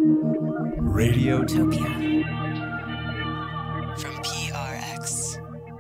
Radiotopia. From PRX.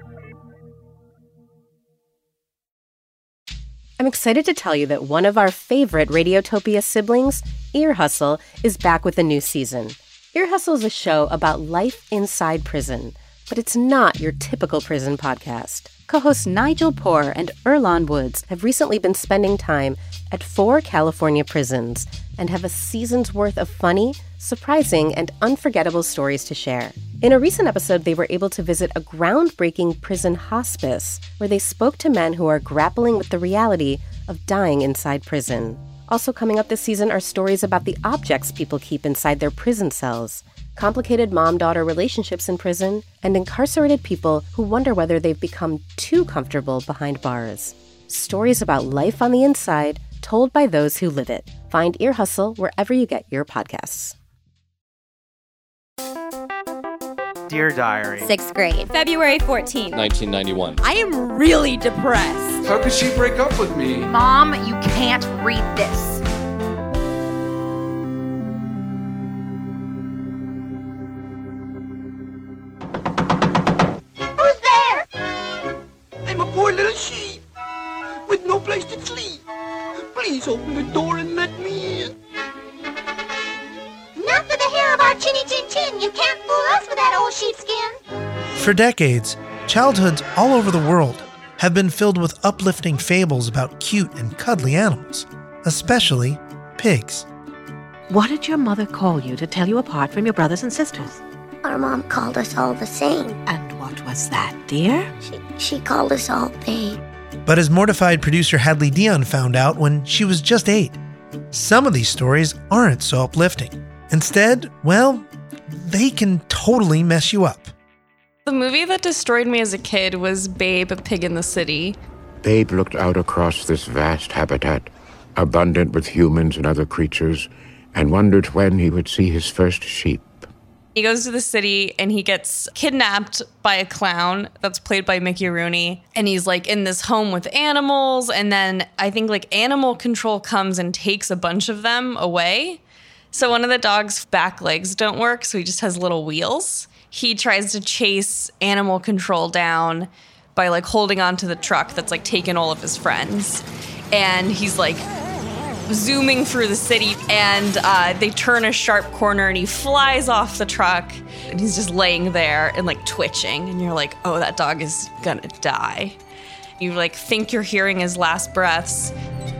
I'm excited to tell you that one of our favorite Radiotopia siblings, Ear Hustle, is back with a new season. Ear Hustle is a show about life inside prison, but it's not your typical prison podcast. Co-hosts Nigel Poor and Earlonne Woods have recently been spending time at 4 California prisons and have a season's worth of funny, surprising, and unforgettable stories to share. In a recent episode, they were able to visit a groundbreaking prison hospice where they spoke to men who are grappling with the reality of dying inside prison. Also coming up this season are stories about the objects people keep inside their prison cells, complicated mom-daughter relationships in prison, and incarcerated people who wonder whether they've become too comfortable behind bars. Stories about life on the inside, told by those who live it. Find Ear Hustle wherever you get your podcasts. Dear Diary. 6th grade. February 14th. 1991. I am really depressed. How could she break up with me? Mom, you can't read this. Who's there? I'm a poor little sheep with no place to sleep. Please open the door and let me in. Not for the hair of our chinny chin chin. You can't fool us with that old sheepskin. For decades, childhoods all over the world have been filled with uplifting fables about cute and cuddly animals, especially pigs. What did your mother call you to tell you apart from your brothers and sisters? Our mom called us all the same. And what was that, dear? She called us all babe. But as mortified producer Hadley Dion found out when she was just 8, some of these stories aren't so uplifting. Instead, well, they can totally mess you up. The movie that destroyed me as a kid was Babe, a Pig in the City. Babe looked out across this vast habitat, abundant with humans and other creatures, and wondered when he would see his first sheep. He goes to the city and he gets kidnapped by a clown that's played by Mickey Rooney. And he's like in this home with animals. And then I think like animal control comes and takes a bunch of them away. So one of the dog's back legs don't work, so he just has little wheels. He tries to chase animal control down by like holding onto the truck that's like taken all of his friends. And he's like zooming through the city, and they turn a sharp corner and he flies off the truck and he's just laying there and like twitching, and you're like, oh, that dog is gonna die. You like think you're hearing his last breaths.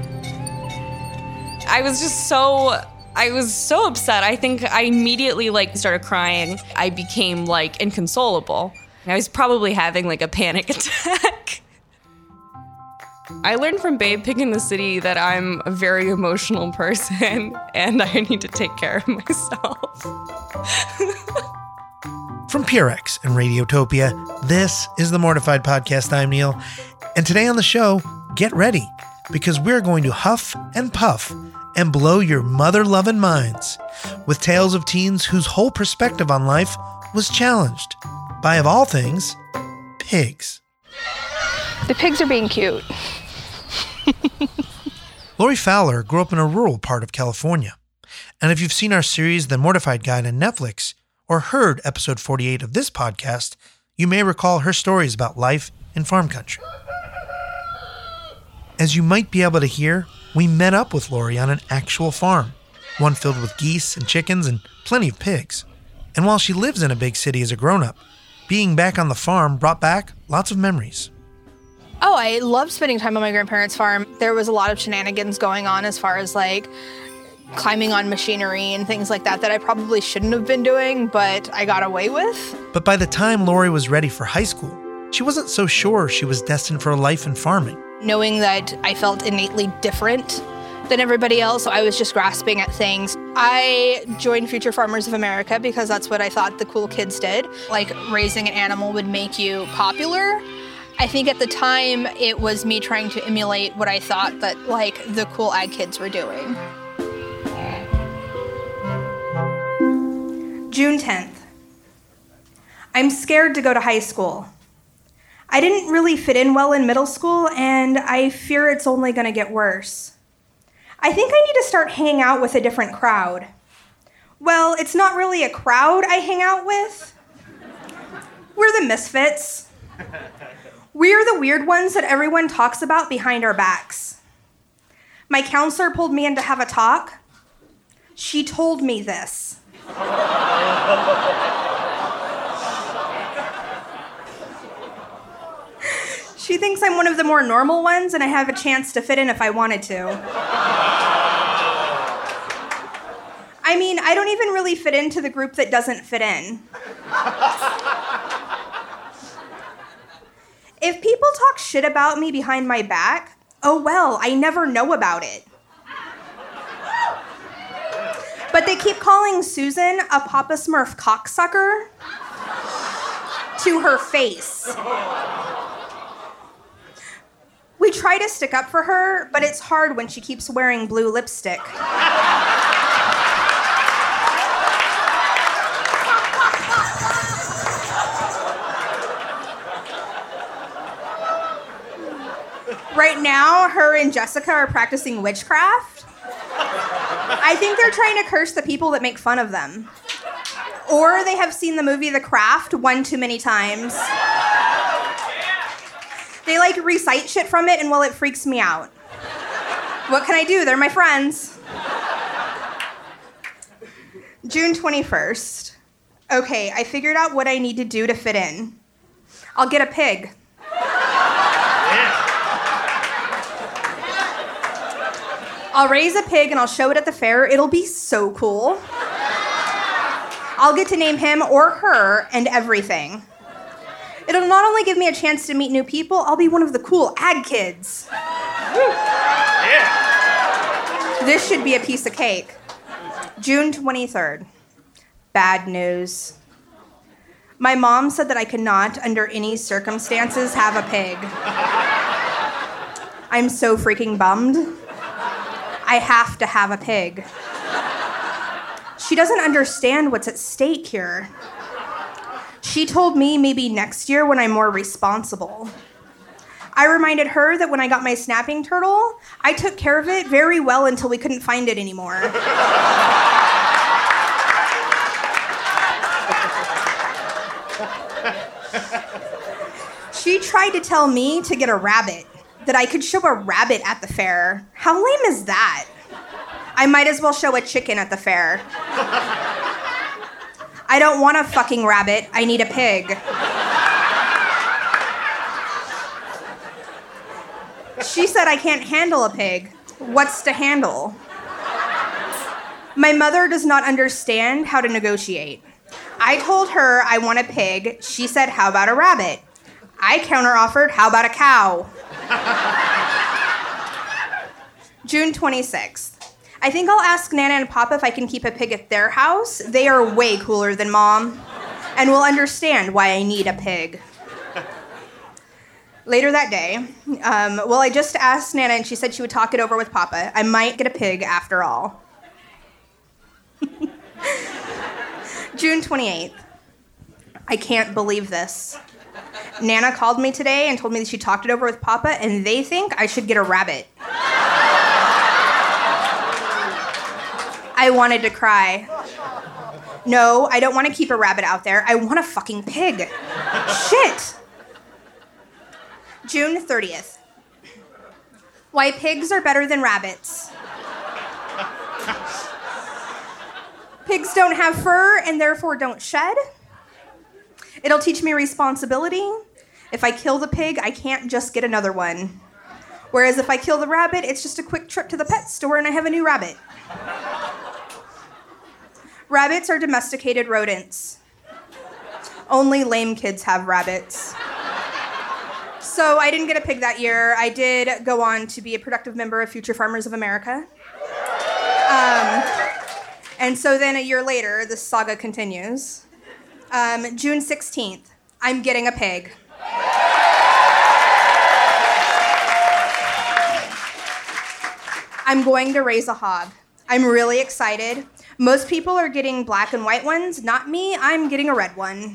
I was so upset. I think I immediately like started crying. I became like inconsolable. I was probably having like a panic attack. I learned from Babe, Pig in the City that I'm a very emotional person and I need to take care of myself. From PRX and Radiotopia, this is the Mortified Podcast. I'm Neil. And today on the show, get ready, because we're going to huff and puff and blow your mother-loving minds with tales of teens whose whole perspective on life was challenged by, of all things, pigs. The pigs are being cute. Lori Fowler grew up in a rural part of California. And if you've seen our series, The Mortified Guide on Netflix, or heard episode 48 of this podcast, you may recall her stories about life in farm country. As you might be able to hear, we met up with Lori on an actual farm, one filled with geese and chickens and plenty of pigs. And while she lives in a big city as a grown-up, being back on the farm brought back lots of memories. Oh, I loved spending time on my grandparents' farm. There was a lot of shenanigans going on as far as like climbing on machinery and things like that I probably shouldn't have been doing, but I got away with. But by the time Lori was ready for high school, she wasn't so sure she was destined for a life in farming. Knowing that I felt innately different than everybody else, I was just grasping at things. I joined Future Farmers of America because that's what I thought the cool kids did. Like raising an animal would make you popular. I think at the time it was me trying to emulate what I thought that like the cool ag kids were doing. June 10th. I'm scared to go to high school. I didn't really fit in well in middle school, and I fear it's only going to get worse. I think I need to start hanging out with a different crowd. Well, it's not really a crowd I hang out with. We're the misfits. We're the weird ones that everyone talks about behind our backs. My counselor pulled me in to have a talk. She told me this. She thinks I'm one of the more normal ones and I have a chance to fit in if I wanted to. I mean, I don't even really fit into the group that doesn't fit in. If people talk shit about me behind my back, oh well, I never know about it. But they keep calling Susan a Papa Smurf cocksucker to her face. We try to stick up for her, but it's hard when she keeps wearing blue lipstick. Right now, her and Jessica are practicing witchcraft. I think they're trying to curse the people that make fun of them. Or they have seen the movie The Craft one too many times. They like recite shit from it, and well, it freaks me out. What can I do? They're my friends. June 21st. Okay, I figured out what I need to do to fit in. I'll get a pig. I'll raise a pig and I'll show it at the fair. It'll be so cool. I'll get to name him or her and everything. It'll not only give me a chance to meet new people, I'll be one of the cool ag kids. Yeah. This should be a piece of cake. June 23rd. Bad news. My mom said that I could not, under any circumstances, have a pig. I'm so freaking bummed. I have to have a pig. She doesn't understand what's at stake here. She told me maybe next year when I'm more responsible. I reminded her that when I got my snapping turtle, I took care of it very well until we couldn't find it anymore. She tried to tell me to get a rabbit, that I could show a rabbit at the fair. How lame is that? I might as well show a chicken at the fair. I don't want a fucking rabbit. I need a pig. She said I can't handle a pig. What's to handle? My mother does not understand how to negotiate. I told her I want a pig. She said, how about a rabbit? I counteroffered, how about a cow? June 26th. I think I'll ask Nana and Papa if I can keep a pig at their house. They are way cooler than Mom and will understand why I need a pig. Later that day, I just asked Nana and she said she would talk it over with Papa. I might get a pig after all. June 28th. I can't believe this. Nana called me today and told me that she talked it over with Papa and they think I should get a rabbit. I wanted to cry. No, I don't want to keep a rabbit out there. I want a fucking pig. Shit. June 30th. Why pigs are better than rabbits. Pigs don't have fur and therefore don't shed. It'll teach me responsibility. If I kill the pig, I can't just get another one. Whereas if I kill the rabbit, it's just a quick trip to the pet store and I have a new rabbit. Rabbits are domesticated rodents. Only lame kids have rabbits. So I didn't get a pig that year. I did go on to be a productive member of Future Farmers of America. And so then a year later, this saga continues. June 16th, I'm getting a pig. I'm going to raise a hog. I'm really excited. Most people are getting black and white ones. Not me, I'm getting a red one.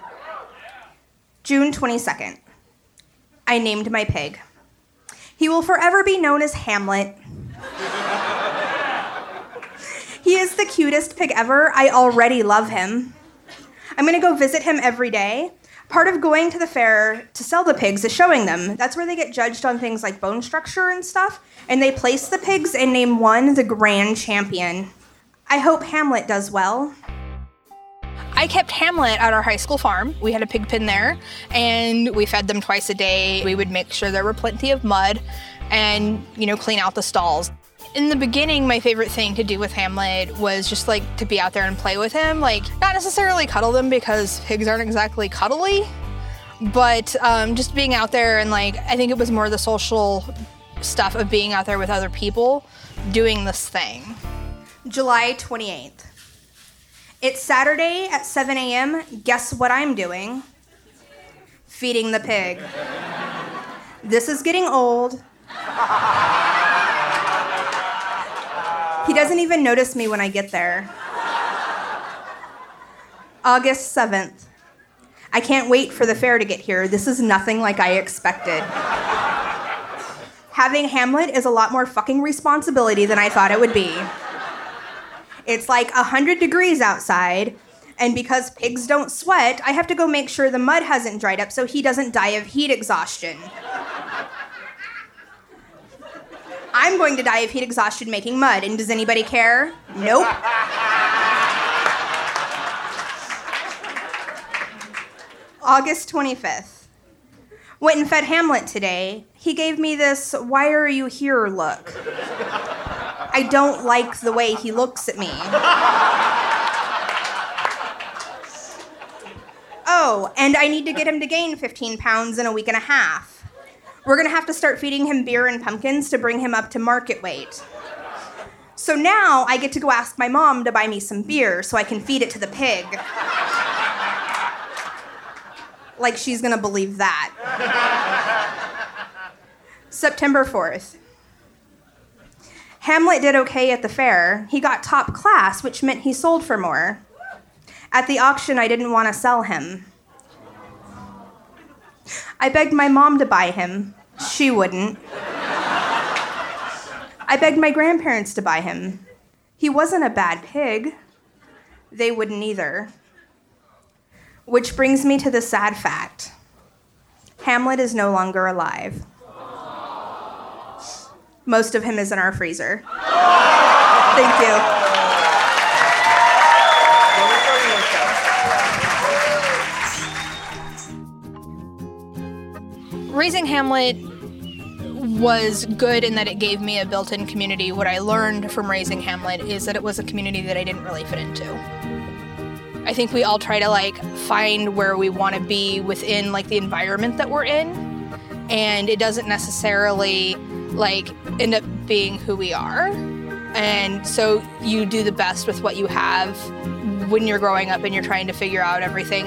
June 22nd. I named my pig. He will forever be known as Hamlet. He is the cutest pig ever. I already love him. I'm going to go visit him every day. Part of going to the fair to sell the pigs is showing them. That's where they get judged on things like bone structure and stuff, and they place the pigs and name one the grand champion. I hope Hamlet does well. I kept Hamlet at our high school farm. We had a pig pen there, and we fed them twice a day. We would make sure there were plenty of mud and, clean out the stalls. In the beginning, my favorite thing to do with Hamlet was just to be out there and play with him. Not necessarily cuddle them because pigs aren't exactly cuddly, but just being out there and I think it was more the social stuff of being out there with other people doing this thing. July 28th. It's Saturday at 7 a.m. Guess what I'm doing? Feeding the pig. This is getting old. He doesn't even notice me when I get there. August 7th. I can't wait for the fair to get here. This is nothing like I expected. Having Hamlet is a lot more fucking responsibility than I thought it would be. It's 100 degrees outside, and because pigs don't sweat, I have to go make sure the mud hasn't dried up so he doesn't die of heat exhaustion. I'm going to die of heat exhaustion making mud, and does anybody care? Nope. August 25th. Went and fed Hamlet today. He gave me this, "Why are you here" look. I don't like the way he looks at me. Oh, and I need to get him to gain 15 pounds in a week and a half. We're gonna have to start feeding him beer and pumpkins to bring him up to market weight. So now I get to go ask my mom to buy me some beer so I can feed it to the pig. She's gonna believe that. September 4th. Hamlet did okay at the fair. He got top class, which meant he sold for more. At the auction, I didn't want to sell him. I begged my mom to buy him. She wouldn't. I begged my grandparents to buy him. He wasn't a bad pig. They wouldn't either. Which brings me to the sad fact. Hamlet is no longer alive. Most of him is in our freezer. Thank you. Raising Hamlet was good in that it gave me a built-in community. What I learned from raising Hamlet is that it was a community that I didn't really fit into. I think we all try to find where we want to be within the environment that we're in, and it doesn't necessarily end up being who we are. And so you do the best with what you have when you're growing up and you're trying to figure out everything.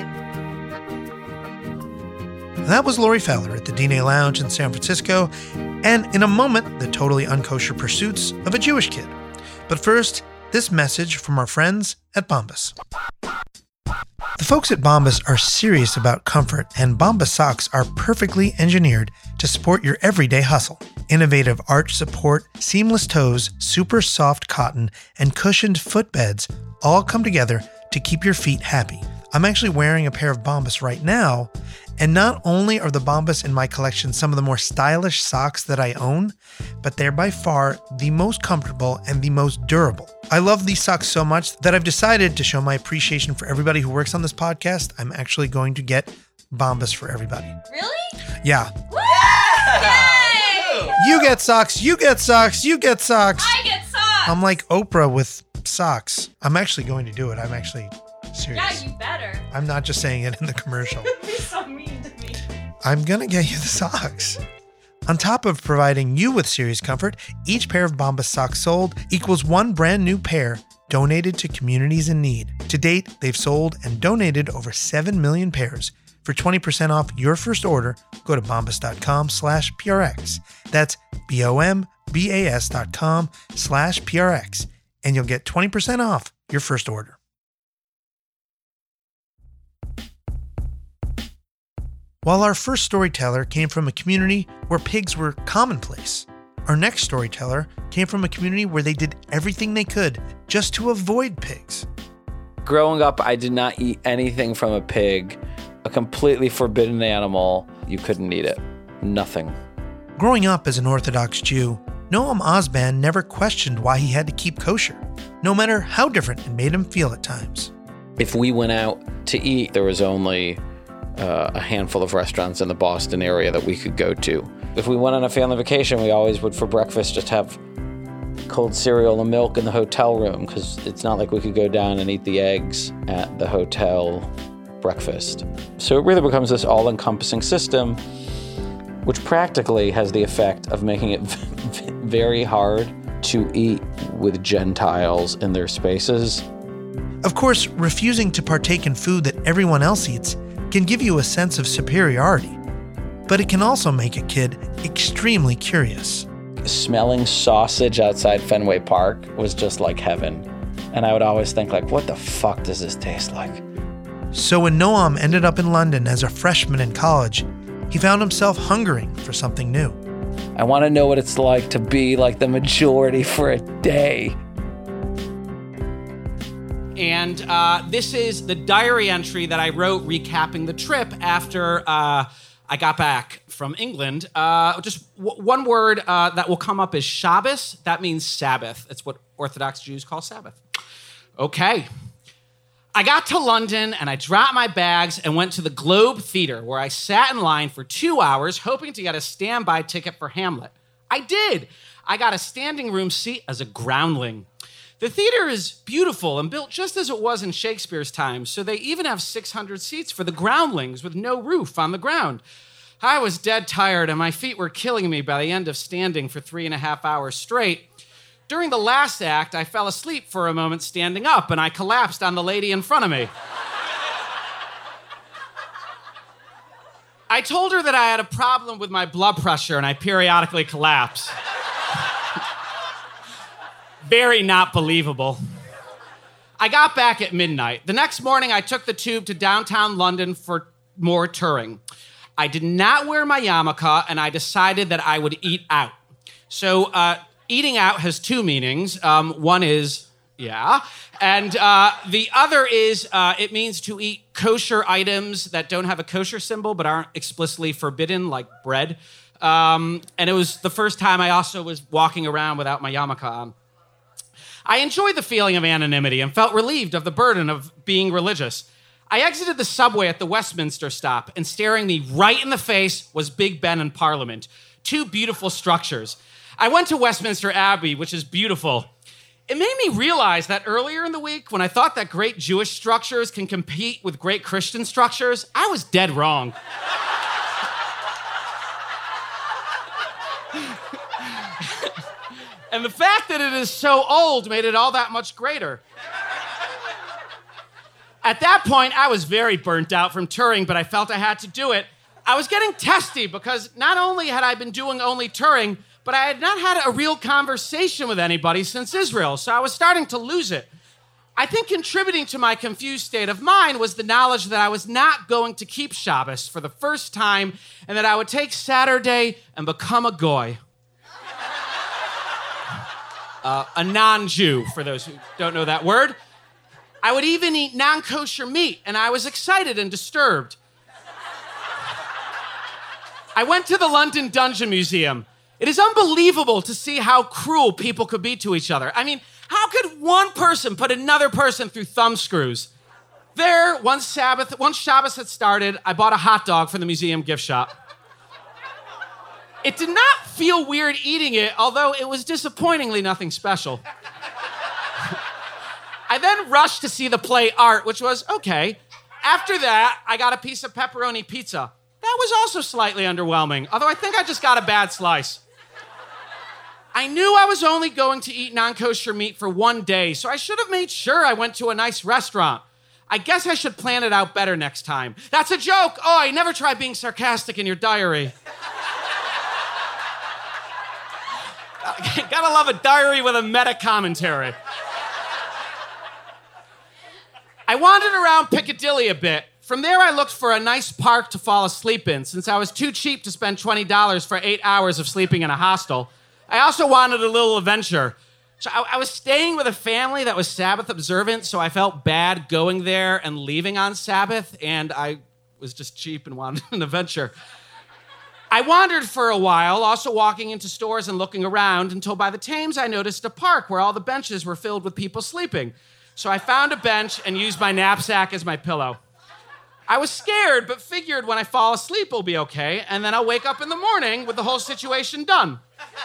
That was Lori Fowler at the Dine Lounge in San Francisco, and in a moment, the totally unkosher pursuits of a Jewish kid. But first, this message from our friends at Bombas. The folks at Bombas are serious about comfort, and Bombas socks are perfectly engineered to support your everyday hustle. Innovative arch support, seamless toes, super soft cotton, and cushioned footbeds all come together to keep your feet happy. I'm actually wearing a pair of Bombas right now, and not only are the Bombas in my collection some of the more stylish socks that I own, but they're by far the most comfortable and the most durable. I love these socks so much that I've decided to show my appreciation for everybody who works on this podcast. I'm actually going to get Bombas for everybody. Really? Yeah. Woo! Yay! You get socks, you get socks, you get socks. I get socks! I'm like Oprah with socks. I'm actually going to do it. I'm actually serious. Yeah, you better. I'm not just saying it in the commercial. Be so mean to me. I'm going to get you the socks. On top of providing you with serious comfort, each pair of Bombas socks sold equals one brand new pair donated to communities in need. To date, they've sold and donated over 7 million pairs. For 20% off your first order, go to bombas.com/PRX. That's BOMBAS.com/PRX. And you'll get 20% off your first order. While our first storyteller came from a community where pigs were commonplace, Our next storyteller came from a community where they did everything they could just to avoid pigs. Growing up, I did not eat anything from a pig, a completely forbidden animal. You couldn't eat it. Nothing. Growing up as an Orthodox Jew, Noam Osban never questioned why he had to keep kosher, no matter how different it made him feel at times. If we went out to eat, there was only a handful of restaurants in the Boston area that we could go to. If we went on a family vacation, we always would, for breakfast, just have cold cereal and milk in the hotel room, because it's not like we could go down and eat the eggs at the hotel breakfast. So it really becomes this all-encompassing system, which practically has the effect of making it very hard to eat with Gentiles in their spaces. Of course, refusing to partake in food that everyone else eats can give you a sense of superiority, but it can also make a kid extremely curious. Smelling sausage outside Fenway Park was just like heaven. And I would always think, like, what the fuck does this taste like? So when Noam ended up in London as a freshman in college, he found himself hungering for something new. I want to know what it's like to be like the majority for a day. And this is the diary entry that I wrote recapping the trip after I got back from England. Just one word that will come up is Shabbos. That means Sabbath. It's what Orthodox Jews call Sabbath. Okay. I got to London and I dropped my bags and went to the Globe Theatre, where I sat in line for 2 hours hoping to get a standby ticket for Hamlet. I did. I got a standing room seat as a groundling. The theater is beautiful and built just as it was in Shakespeare's time, so they even have 600 seats for the groundlings with no roof on the ground. I was dead tired and my feet were killing me by the end of standing for 3.5 hours straight. During the last act, I fell asleep for a moment standing up and I collapsed on the lady in front of me. I told her that I had a problem with my blood pressure and I periodically collapse. Very not believable. I got back at midnight. The next morning, I took the tube to downtown London for more touring. I did not wear my yarmulke, and I decided that I would eat out. So eating out has two meanings. One is, yeah, and the other is it means to eat kosher items that don't have a kosher symbol but aren't explicitly forbidden, like bread. And it was the first time I also was walking around without my yarmulke on. I enjoyed the feeling of anonymity and felt relieved of the burden of being religious. I exited the subway at the Westminster stop, and staring me right in the face was Big Ben and Parliament, two beautiful structures. I went to Westminster Abbey, which is beautiful. It made me realize that earlier in the week, when I thought that great Jewish structures can compete with great Christian structures, I was dead wrong. And the fact that it is so old made it all that much greater. At that point, I was very burnt out from touring, but I felt I had to do it. I was getting testy because not only had I been doing only touring, but I had not had a real conversation with anybody since Israel, so I was starting to lose it. I think contributing to my confused state of mind was the knowledge that I was not going to keep Shabbos for the first time, and that I would take Saturday and become a goy. A non-Jew, for those who don't know that word. I would even eat non-kosher meat, and I was excited and disturbed. I went to the London Dungeon Museum. It is unbelievable to see how cruel people could be to each other. I mean, how could one person put another person through thumb screws? There, once Shabbos had started, I bought a hot dog from the museum gift shop. It did not feel weird eating it, although it was disappointingly nothing special. I then rushed to see the play Art, which was okay. After that, I got a piece of pepperoni pizza. That was also slightly underwhelming, although I think I just got a bad slice. I knew I was only going to eat non-kosher meat for one day, so I should have made sure I went to a nice restaurant. I guess I should plan it out better next time. That's a joke! Oh, I never try being sarcastic in your diary. Gotta love a diary with a meta-commentary. I wandered around Piccadilly a bit. From there, I looked for a nice park to fall asleep in, since I was too cheap to spend $20 for 8 hours of sleeping in a hostel. I also wanted a little adventure. So I was staying with a family that was Sabbath observant, so I felt bad going there and leaving on Sabbath, and I was just cheap and wanted an adventure. I wandered for a while, also walking into stores and looking around, until by the Thames I noticed a park where all the benches were filled with people sleeping. So I found a bench and used my knapsack as my pillow. I was scared, but figured when I fall asleep it'll be okay, and then I'll wake up in the morning with the whole situation done.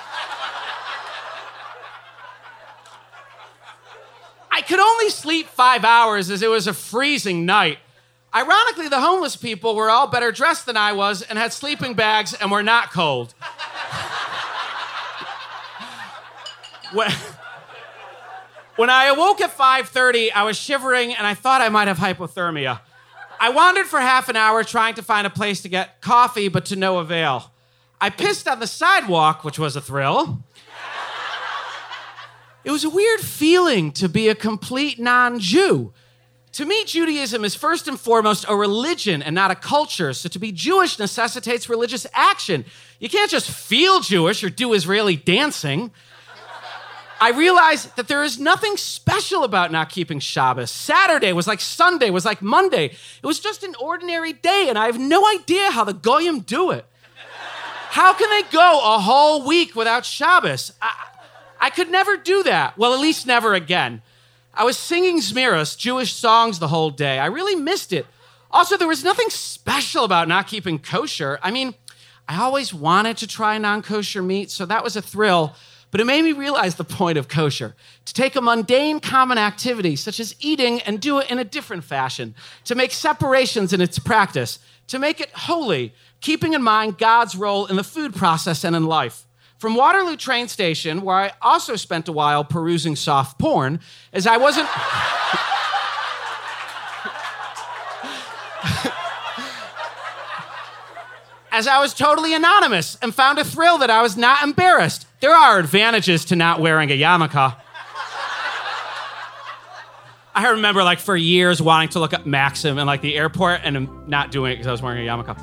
I could only sleep 5 hours as it was a freezing night. Ironically, the homeless people were all better dressed than I was and had sleeping bags and were not cold. When I awoke at 5:30, I was shivering and I thought I might have hypothermia. I wandered for half an hour trying to find a place to get coffee, but to no avail. I pissed on the sidewalk, which was a thrill. It was a weird feeling to be a complete non-Jew. To me, Judaism is first and foremost a religion and not a culture, so to be Jewish necessitates religious action. You can't just feel Jewish or do Israeli dancing. I realized that there is nothing special about not keeping Shabbos. Saturday was like Sunday, was like Monday. It was just an ordinary day, and I have no idea how the Goyim do it. How can they go a whole week without Shabbos? I could never do that. Well, at least never again. I was singing Zmiros, Jewish songs, the whole day. I really missed it. Also, there was nothing special about not keeping kosher. I mean, I always wanted to try non-kosher meat, so that was a thrill. But it made me realize the point of kosher. To take a mundane, common activity, such as eating, and do it in a different fashion. To make separations in its practice. To make it holy, keeping in mind God's role in the food process and in life. From Waterloo train station, where I also spent a while perusing soft porn, as I wasn't... as I was totally anonymous and found a thrill that I was not embarrassed. There are advantages to not wearing a yarmulke. I remember, like, for years wanting to look up Maxim in, like, the airport and not doing it because I was wearing a yarmulke.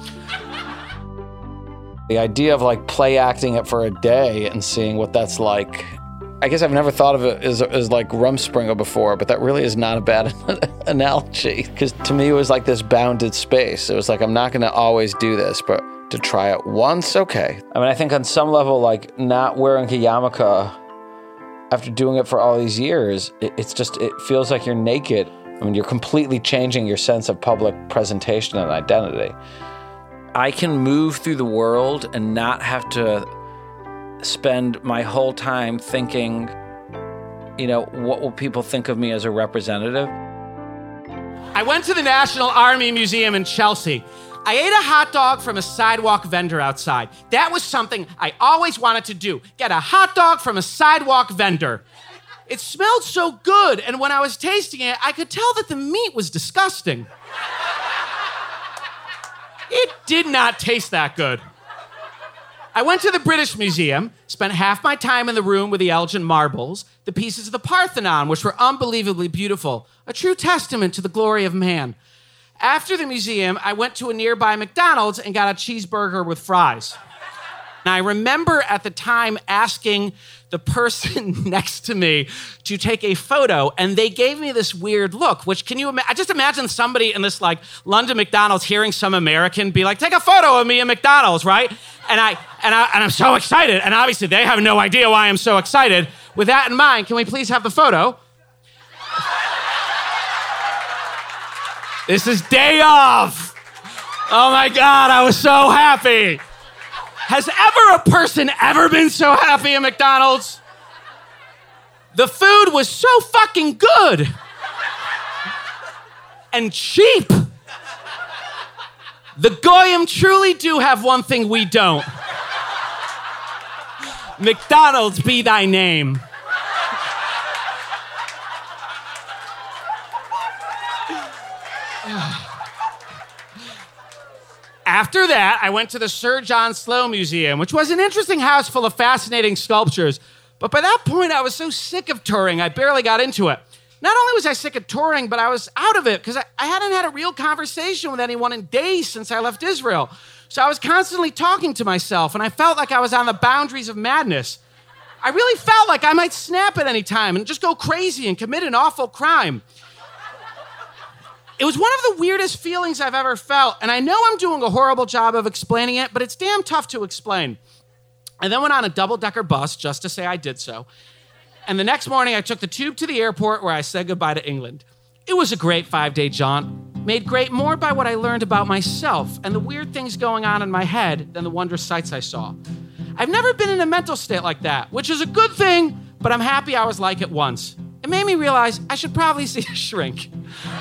The idea of like play acting it for a day and seeing what that's like. I guess I've never thought of it as like Rumspringa before, but that really is not a bad analogy. Because to me, it was like this bounded space. It was like, I'm not going to always do this, but to try it once, okay. I mean, I think on some level, like not wearing a yarmulke after doing it for all these years, it feels like you're naked. I mean, you're completely changing your sense of public presentation and identity. I can move through the world and not have to spend my whole time thinking, what will people think of me as a representative? I went to the National Army Museum in Chelsea. I ate a hot dog from a sidewalk vendor outside. That was something I always wanted to do, get a hot dog from a sidewalk vendor. It smelled so good, and when I was tasting it, I could tell that the meat was disgusting. It did not taste that good. I went to the British Museum, spent half my time in the room with the Elgin marbles, the pieces of the Parthenon, which were unbelievably beautiful, a true testament to the glory of man. After the museum, I went to a nearby McDonald's and got a cheeseburger with fries. And I remember at the time asking the person next to me to take a photo, and they gave me this weird look, which can you imagine? I just imagine somebody in this like London McDonald's hearing some American be like, take a photo of me in McDonald's, right? And I'm so excited, and obviously they have no idea why I'm so excited. With that in mind, can we please have the photo? This is day of. Oh my God, I was so happy. Has a person ever been so happy at McDonald's? The food was so fucking good. And cheap. The Goyim truly do have one thing we don't. McDonald's be thy name. After that, I went to the Sir John Slow Museum, which was an interesting house full of fascinating sculptures. But by that point, I was so sick of touring, I barely got into it. Not only was I sick of touring, but I was out of it because I hadn't had a real conversation with anyone in days since I left Israel. So I was constantly talking to myself, and I felt like I was on the boundaries of madness. I really felt like I might snap at any time and just go crazy and commit an awful crime. It was one of the weirdest feelings I've ever felt, and I know I'm doing a horrible job of explaining it, but it's damn tough to explain. I then went on a double-decker bus just to say I did so, and the next morning I took the tube to the airport where I said goodbye to England. It was a great 5-day jaunt, made great more by what I learned about myself and the weird things going on in my head than the wondrous sights I saw. I've never been in a mental state like that, which is a good thing, but I'm happy I was like it once. It made me realize I should probably see a shrink.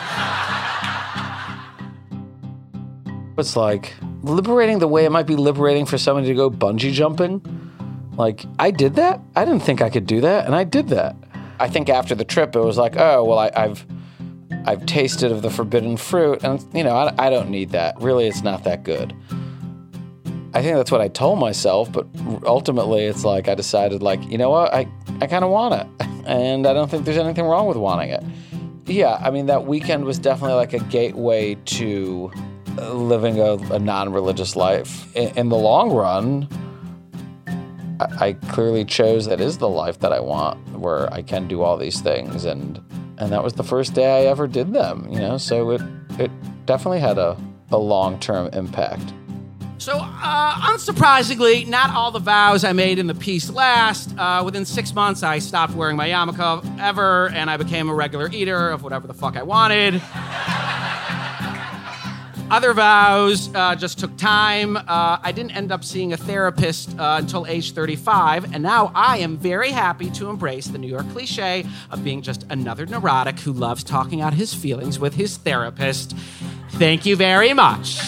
It's like liberating the way it might be liberating for somebody to go bungee jumping. Like, I did that? I didn't think I could do that, and I did that. I think after the trip, it was like, oh, well, I've tasted of the forbidden fruit, and, I don't need that. Really, it's not that good. I think that's what I told myself, but ultimately it's like I decided, you know what, I kind of want it, and I don't think there's anything wrong with wanting it. Yeah, I mean, that weekend was definitely like a gateway to living a non-religious life. In the long run, I clearly chose that is the life that I want, where I can do all these things, and that was the first day I ever did them, so it definitely had a long-term impact. So, unsurprisingly, not all the vows I made in the piece last. Within 6 months, I stopped wearing my yarmulke ever, and I became a regular eater of whatever the fuck I wanted. Other vows just took time. I didn't end up seeing a therapist until age 35, and now I am very happy to embrace the New York cliche of being just another neurotic who loves talking out his feelings with his therapist. Thank you very much.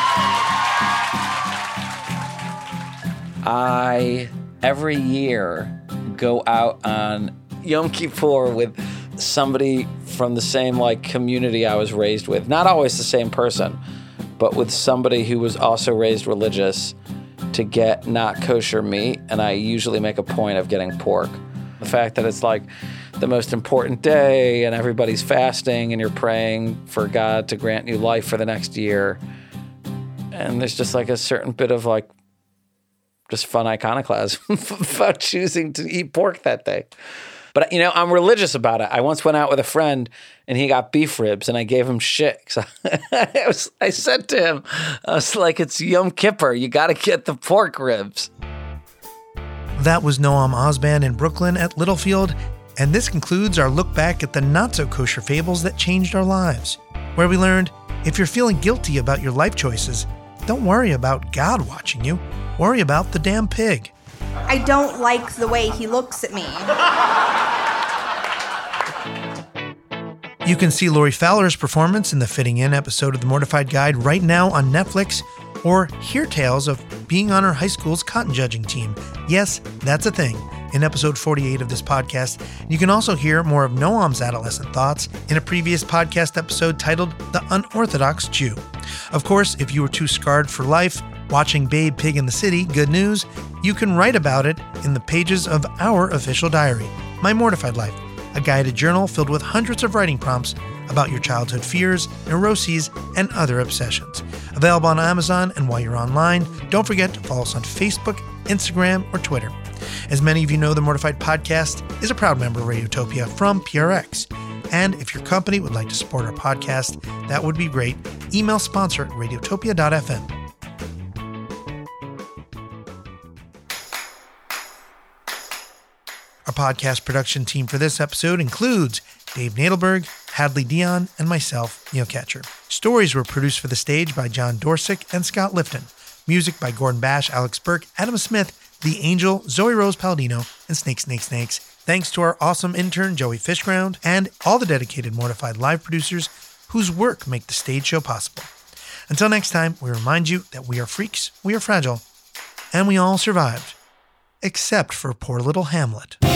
I, every year, go out on Yom Kippur with somebody from the same community I was raised with. Not always the same person, but with somebody who was also raised religious to get not kosher meat, and I usually make a point of getting pork. The fact that it's the most important day and everybody's fasting and you're praying for God to grant you life for the next year. And there's just a certain bit of just fun iconoclasm about choosing to eat pork that day. But, I'm religious about it. I once went out with a friend, and he got beef ribs, and I gave him shit. I said to him, I was like, it's Yom Kippur. You got to get the pork ribs. That was Noam Osband in Brooklyn at Littlefield, and this concludes our look back at the not-so-kosher fables that changed our lives, where we learned if you're feeling guilty about your life choices, don't worry about God watching you. Worry about the damn pig. I don't like the way he looks at me. You can see Lori Fowler's performance in the Fitting In episode of The Mortified Guide right now on Netflix, or hear tales of being on her high school's cotton judging team. Yes, that's a thing, in episode 48 of this podcast. You can also hear more of Noam's adolescent thoughts in a previous podcast episode titled The Unorthodox Jew. Of course, if you were too scarred for life watching Babe Pig in the City, good news, you can write about it in the pages of our official diary, My Mortified Life, a guided journal filled with hundreds of writing prompts about your childhood fears, neuroses, and other obsessions. Available on Amazon, and while you're online, don't forget to follow us on Facebook, Instagram, or Twitter. As many of you know, the Mortified Podcast is a proud member of Radiotopia from PRX. And if your company would like to support our podcast, that would be great. Email sponsor at radiotopia.fm. Our podcast production team for this episode includes Dave Nadelberg, Hadley Dion, and myself, Neil Ketcher. Stories were produced for the stage by John Dorsick and Scott Lifton. Music by Gordon Bash, Alex Burke, Adam Smith, The Angel, Zoe Rose Palladino, and Snake Snake Snakes. Thanks to our awesome intern, Joey Fishground, and all the dedicated Mortified Live producers whose work make the stage show possible. Until next time, we remind you that we are freaks, we are fragile, and we all survived. Except for poor little Hamlet.